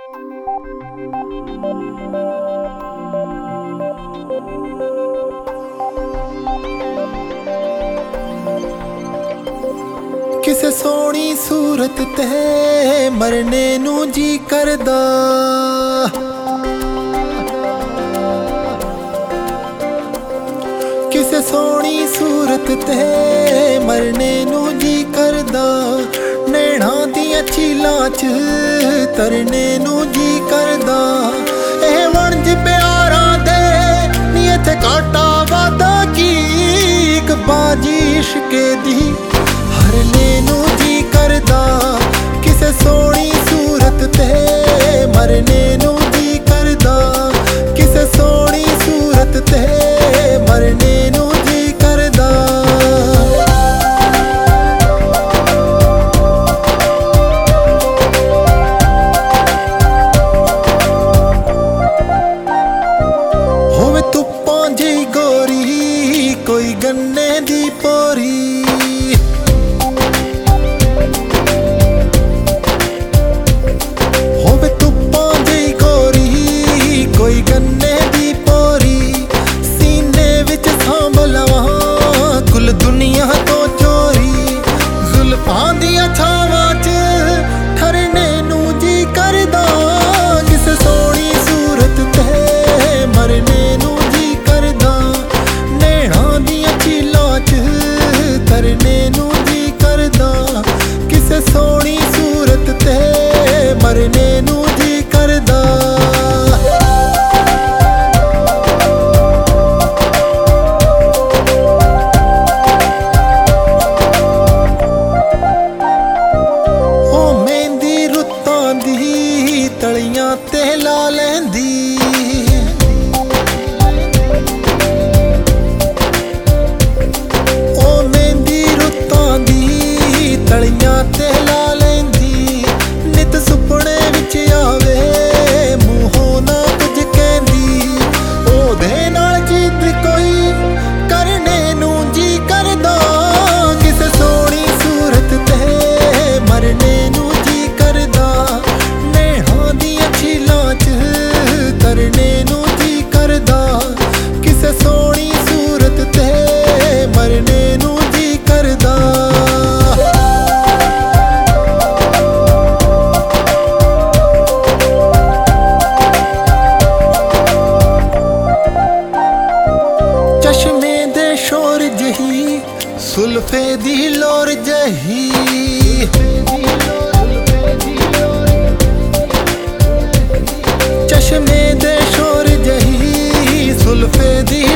किसे सोहनी सूरत ते मरने नू जी करदा, किसे सोहनी सूरत ते मरने नू जी करदा। नैना दियां झीलां च तरने नू जी करदा। एह वणज प्यारां दे नी इत्थे काटा वादा की, इक बाजी इश्के दी हरने नू जी करदा। किसे सोहनी सूरत ते मरने नू जी करदा। किसे सोहनी सूरत ते मरने नू जी करदा। होवे धुप्पां जेही गोरी कोई गन्ने दी पोरी, कोई गन्ने दी पोरी। सीने विच सांभ लवां कुल दुनिया तो चोरी। जुल्फां दियां छावां च ठरने नू जी करदा। किसे सोहनी सूरत ते मरने नू जी करदा। नैना दियां झीलां च तरने नू जी करदा। किसे सोहनी सूरत ते मरने नू जी करदा। तलियां ते ला लैंदी, ओ मेहंदी रुत्तां दी तलियां ते ला लैंदी। नित सुपने विच आवे मूहों ना कुछ कहंदी। ओदे नाल जिद कोई करने नू जी करदा। किसे सोहनी सूरत ते मरने नू जी करदा। तरने नू जी करदा। किसे सोहनी सूरत ते मरने नू जी करदा। चश्मे दे शोर जही सुल्फे दी लोर जही। चश्मे दे शोर जही सुल्फे दी